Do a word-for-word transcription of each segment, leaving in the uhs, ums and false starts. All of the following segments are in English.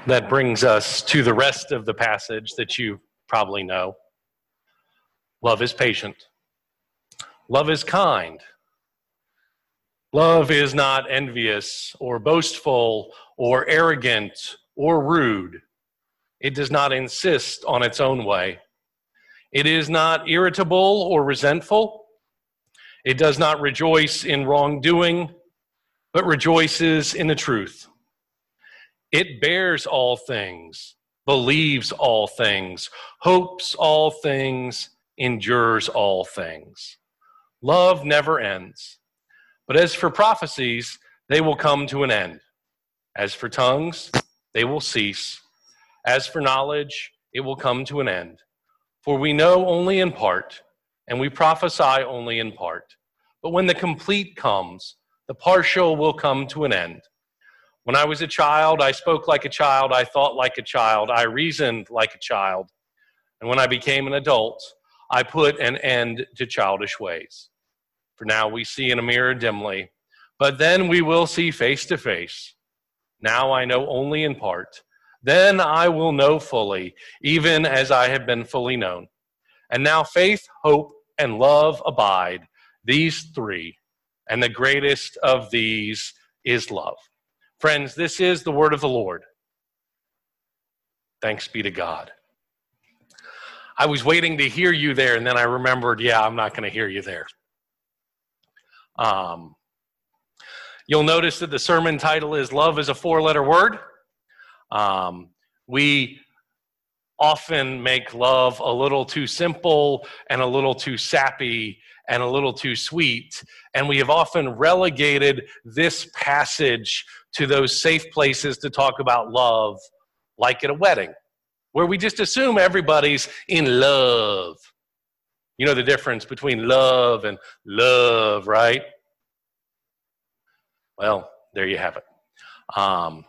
that brings us to the rest of the passage that you probably know. Love is patient. Love is kind. Love is not envious or boastful or arrogant or rude. It does not insist on its own way. It is not irritable or resentful. It does not rejoice in wrongdoing, but rejoices in the truth. It bears all things, believes all things, hopes all things, endures all things. Love never ends. But as for prophecies, they will come to an end. As for tongues, they will cease. As for knowledge, it will come to an end. For we know only in part, and we prophesy only in part. But when the complete comes, the partial will come to an end. When I was a child, I spoke like a child, I thought like a child, I reasoned like a child. And when I became an adult, I put an end to childish ways. For now we see in a mirror dimly, but then we will see face to face. Now I know only in part. Then I will know fully, even as I have been fully known. And now faith, hope, and love abide, these three, and the greatest of these is love. Friends, this is the word of the Lord. Thanks be to God. I was waiting to hear you there, and then I remembered, yeah, I'm not going to hear you there. Um, you'll notice that the sermon title is Love is a Four-Letter Word. Um, we often make love a little too simple and a little too sappy and a little too sweet, and we have often relegated this passage to those safe places to talk about love, like at a wedding, where we just assume everybody's in love. You know the difference between love and love, right? Well, there you have it. Um,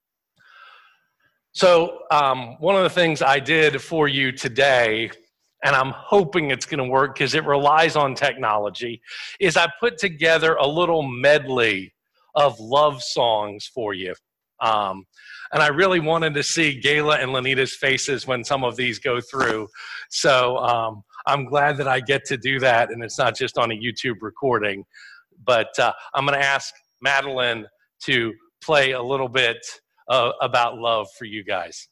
so um, one of the things I did for you today, and I'm hoping it's going to work because it relies on technology, is I put together a little medley of love songs for you. Um, and I really wanted to see Gayla and Lanita's faces when some of these go through. So um, I'm glad that I get to do that, and it's not just on a YouTube recording. But uh, I'm going to ask Madeline to play a little bit uh, about love for you guys.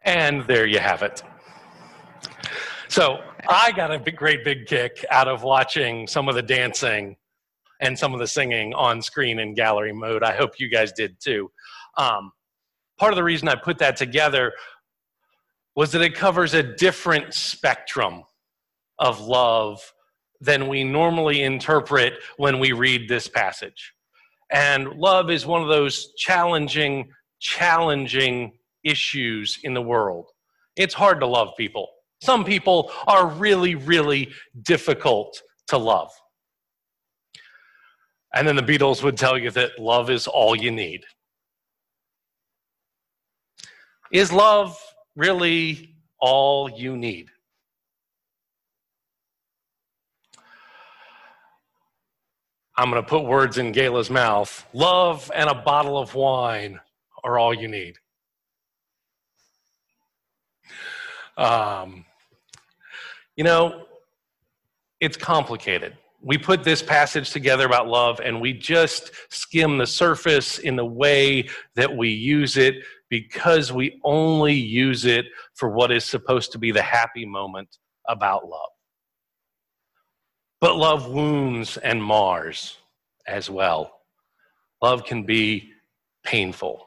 And there you have it. So I got a big, great big kick out of watching some of the dancing and some of the singing on screen in gallery mode. I hope you guys did too. Um, part of the reason I put that together was that it covers a different spectrum of love than we normally interpret when we read this passage. And love is one of those challenging, challenging issues in the world. It's hard to love people. Some people are really, really difficult to love. And then the Beatles would tell you that love is all you need. Is love really all you need? I'm going to put words in Gayla's mouth. Love and a bottle of wine are all you need. Um, you know, it's complicated. We put this passage together about love and we just skim the surface in the way that we use it because we only use it for what is supposed to be the happy moment about love. But love wounds and mars as well. Love can be painful.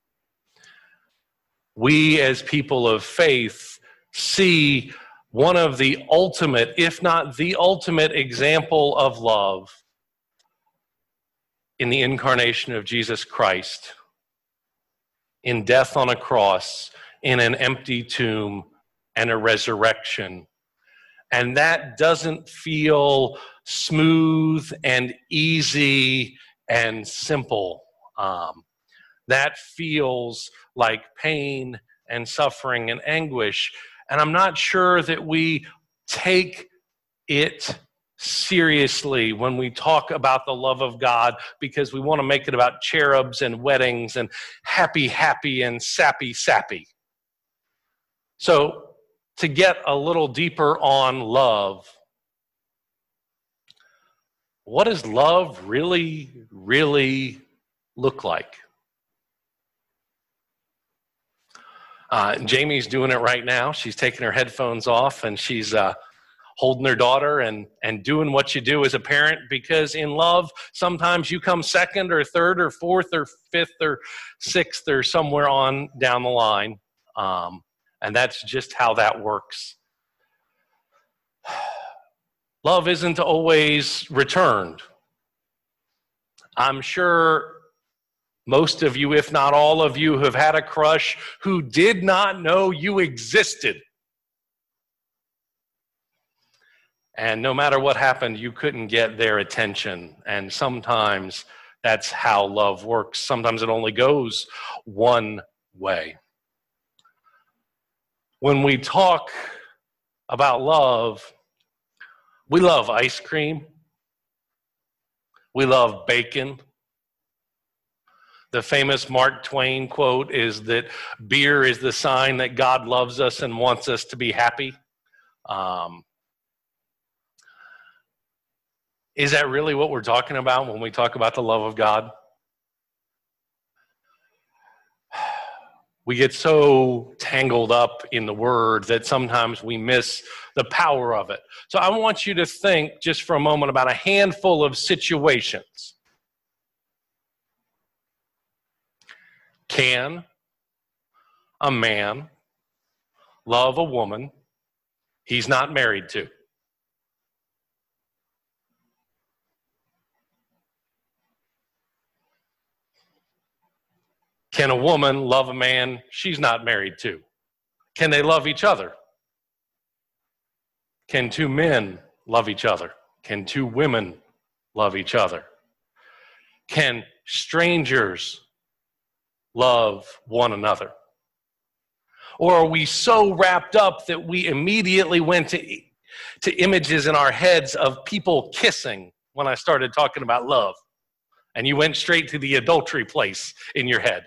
We as people of faith see one of the ultimate, if not the ultimate example of love in the incarnation of Jesus Christ, in death on a cross, in an empty tomb, and a resurrection. And that doesn't feel smooth and easy and simple. Um, that feels like pain and suffering and anguish. And I'm not sure that we take it seriously when we talk about the love of God because we want to make it about cherubs and weddings and happy, happy and sappy, sappy. So to get a little deeper on love, what does love really, really look like? Uh, Jamie's doing it right now. She's taking her headphones off and she's uh, holding her daughter and, and doing what you do as a parent, because in love, sometimes you come second or third or fourth or fifth or sixth or somewhere on down the line. Um, and that's just how that works. Love isn't always returned. I'm sure most of you, if not all of you, have had a crush who did not know you existed. And no matter what happened, you couldn't get their attention. And sometimes that's how love works. Sometimes it only goes one way. When we talk about love, we love ice cream. We love bacon. The famous Mark Twain quote is that beer is the sign that God loves us and wants us to be happy. Um, is that really what we're talking about when we talk about the love of God? We get so tangled up in the word that sometimes we miss the power of it. So I want you to think just for a moment about a handful of situations. Can a man love a woman he's not married to? Can a woman love a man she's not married to? Can they love each other? Can two men love each other? Can two women love each other? Can strangers love one another? Or are we so wrapped up that we immediately went to, to images in our heads of people kissing when I started talking about love? And you went straight to the adultery place in your head.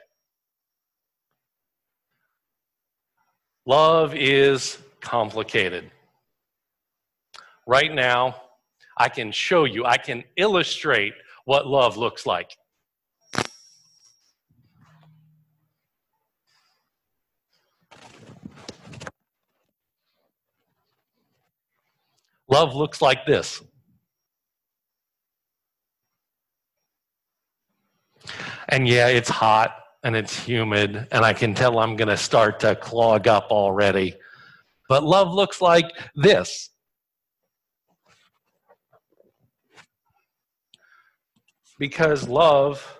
Love is complicated. Right now, I can show you, I can illustrate what love looks like. Love looks like this. And yeah, it's hot and it's humid, and I can tell I'm going to start to clog up already. But love looks like this. Because love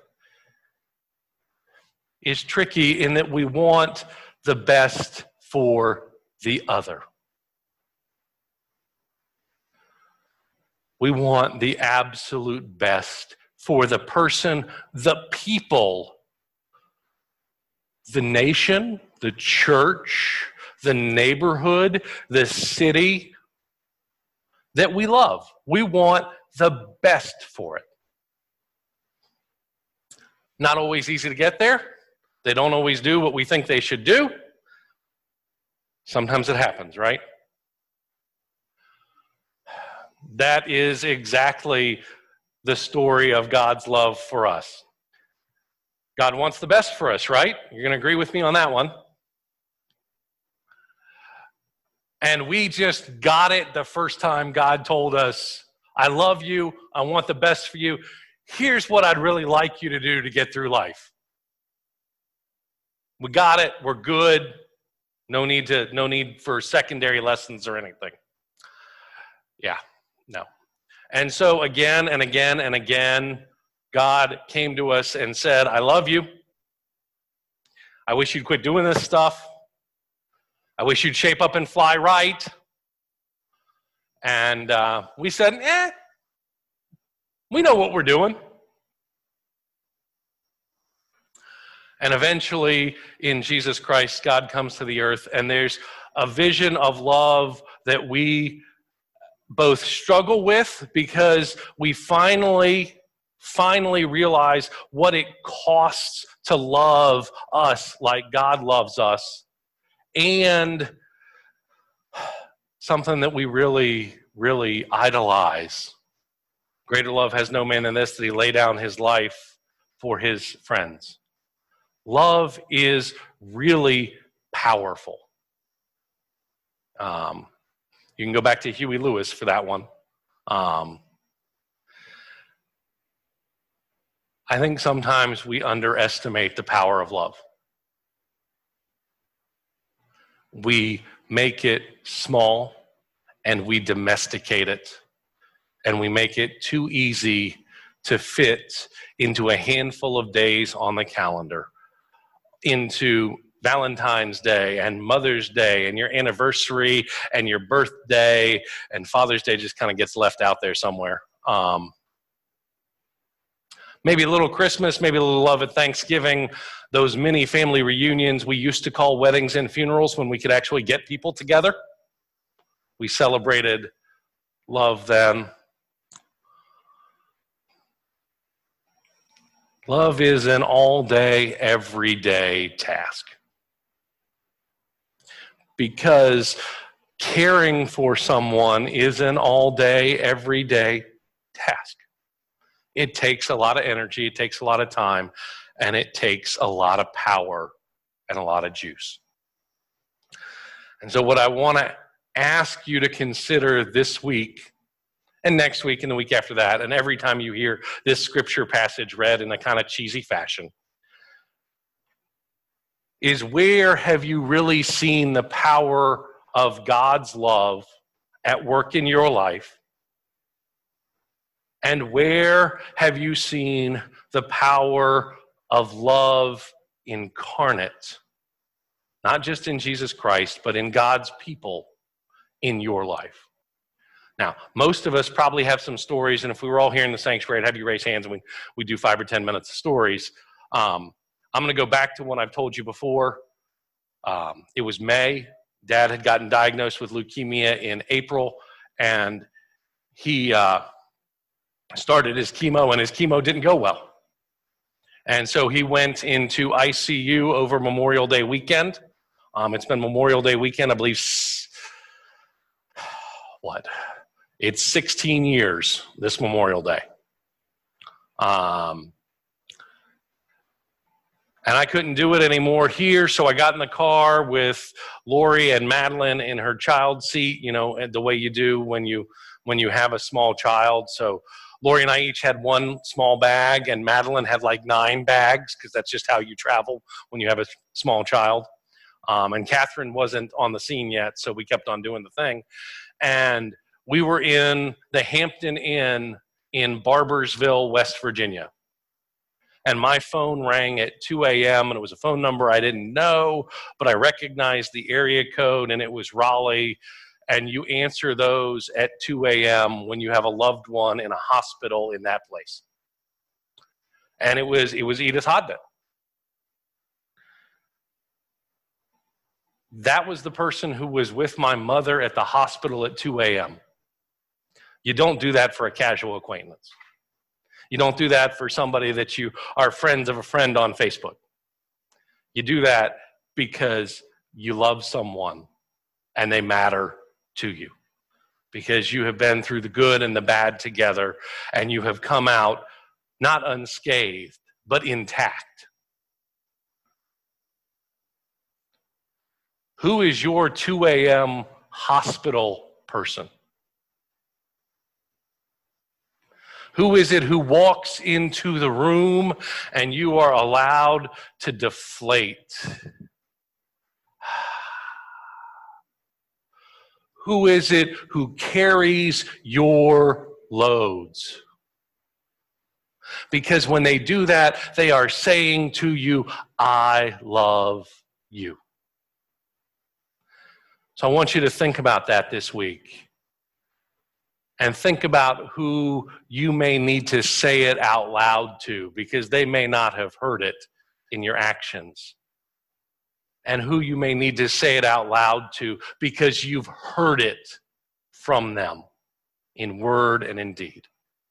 is tricky in that we want the best for the other. We want the absolute best for the person, the people, the nation, the church, the neighborhood, the city that we love. We want the best for it. Not always easy to get there. They don't always do what we think they should do. Sometimes it happens, right? That is exactly the story of God's love for us. God wants the best for us, right? You're going to agree with me on that one. And we just got it the first time God told us, I love you, I want the best for you. Here's what I'd really like you to do to get through life. We got it, we're good. No need to, no need for secondary lessons or anything. Yeah, no. And so again and again and again, God came to us and said, I love you. I wish you'd quit doing this stuff. I wish you'd shape up and fly right. And uh, we said, eh, we know what we're doing. And eventually, in Jesus Christ, God comes to the earth, and there's a vision of love that we both struggle with because we finally, finally realize what it costs to love us like God loves us, and something that we really, really idolize. Greater love has no man than this, that he lay down his life for his friends. Love is really powerful. Um, you can go back to Huey Lewis for that one. Um, I think sometimes we underestimate the power of love. We make it small and we domesticate it, and we make it too easy to fit into a handful of days on the calendar, into Valentine's Day and Mother's Day and your anniversary and your birthday, and Father's Day just kind of gets left out there somewhere. Um, maybe a little Christmas, maybe a little love at Thanksgiving, those mini family reunions we used to call weddings and funerals when we could actually get people together. We celebrated love then. Love is an all-day, everyday task. Because caring for someone is an all-day, everyday task. It takes a lot of energy, it takes a lot of time, and it takes a lot of power and a lot of juice. And so what I want to ask you to consider this week and next week and the week after that, and every time you hear this scripture passage read in a kind of cheesy fashion, is where have you really seen the power of God's love at work in your life? And where have you seen the power of love incarnate? Not just in Jesus Christ, but in God's people in your life. Now, most of us probably have some stories, and if we were all here in the sanctuary, I'd have you raise hands and we, we do five or ten minutes of stories. Um, I'm going to go back to one I've told you before. Um, it was May. Dad had gotten diagnosed with leukemia in April, and he uh, started his chemo, and his chemo didn't go well. And so he went into I C U over Memorial Day weekend. Um, it's been Memorial Day weekend, I believe, what? It's sixteen years this Memorial Day. Um, And I couldn't do it anymore here, so I got in the car with Lori and Madeline in her child seat, you know, the way you do when you when you have a small child. So Lori and I each had one small bag, and Madeline had like nine bags, because that's just how you travel when you have a small child. Um, and Catherine wasn't on the scene yet, so we kept on doing the thing. And we were in the Hampton Inn in Barbersville, West Virginia. And my phone rang at two a.m. and it was a phone number I didn't know, but I recognized the area code, and it was Raleigh. And you answer those at two a.m. when you have a loved one in a hospital in that place. And it was, it was Edith Hodden. That was the person who was with my mother at the hospital at two a.m. You don't do that for a casual acquaintance. You don't do that for somebody that you are friends of a friend on Facebook. You do that because you love someone and they matter to you, because you have been through the good and the bad together, and you have come out not unscathed, but intact. Who is your two a.m. hospital person? Who is it who walks into the room and you are allowed to deflate? Who is it who carries your loads? Because when they do that, they are saying to you, I love you. So I want you to think about that this week. And think about who you may need to say it out loud to, because they may not have heard it in your actions. And who you may need to say it out loud to, because you've heard it from them in word and in deed.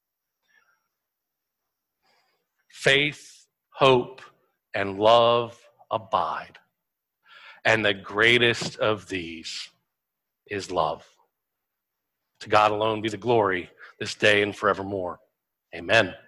Faith, hope, and love abide. And the greatest of these is love. To God alone be the glory this day and forevermore. Amen.